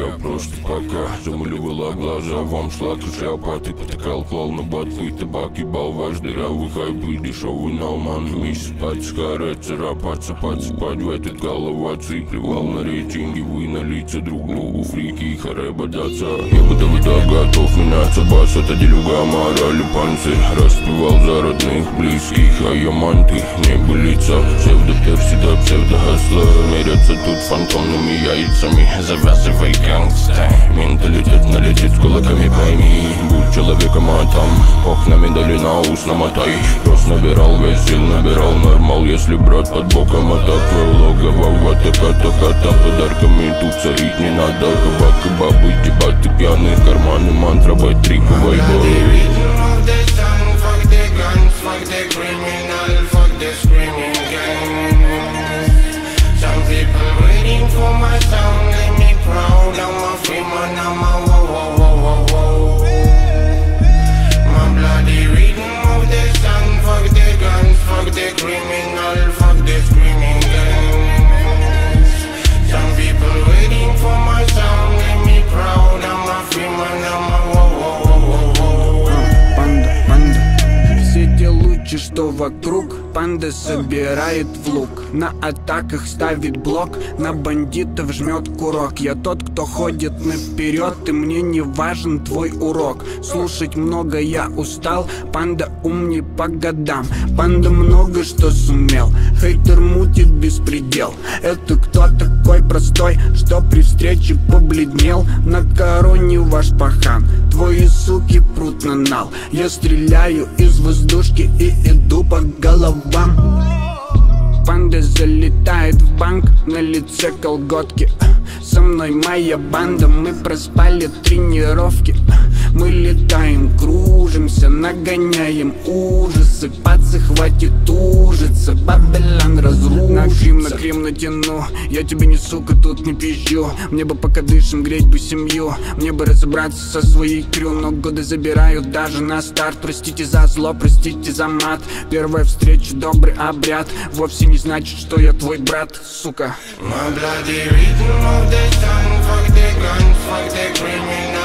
Я просто пока замуливала глаза, вам сладко шляпа. Ты потекал, клал на батвы, табак ебал ваш дырявый хайп и дешевый налман. Вместе спать, сигарет, царапаться, подсыпать в этот головаций. Плевал на рейтинги, вы на лица друг другу, фрики и харе бодаться. Я будто готов меняться, бас это делюга, морали панцирь. Распевал за родных, близких, а яманты не былица. Псевдоперси да псевдохасла, мерятся тут фантомными яйцами. Завязывай гангста, менталитет налетит с кулаками, пойми. Будь человеком, а там окнами дали на ус намотай. Рост набирал, весь сил набирал нормал. Если брат под боком, а так твое логово в атака, подарками тут царить не надо. Кабак и бабы, дебаты, пьяные карманы, мантра, бать, триковой бой. For my sound, let me proud. I'm a free man, I'm a whoa. My bloody rhythm of the sun. Fuck the guns, fuck the criminal, fuck the screaming gangs. Some people waiting for my sound, let me proud. I'm a free man, I'm a whoa. Панда, все те лучи, что вокруг, панда собирает в лук. На атаках ставит блок, на бандитов жмет курок. Я тот, кто ходит наперед, и мне не важен твой урок. Слушать много я устал, панда умней по годам. Панда много что сумел, хейтер мутит беспредел. Это кто такой простой, что при встрече побледнел? На короне ваш пахан, твои суки прут на нал. Я стреляю из воздушки и иду по головам. Панда залетает в банк, на лице колготки. Со мной моя банда, мы проспали тренировки. Мы летаем, кружимся, нагоняем ужасы. Пацы, хватит ужиться, Бабелан разрушится. На крем натяну, я тебе не сука, тут не пизжу. Мне бы пока дышим, греть бы семью. Мне бы разобраться со своей крю, но годы забирают даже на старт. Простите за зло, простите за мат. Первая встреча, добрый обряд вовсе не значит, что я твой брат, сука. My bloody rhythm of the sun, fuck the guns, fuck the criminal.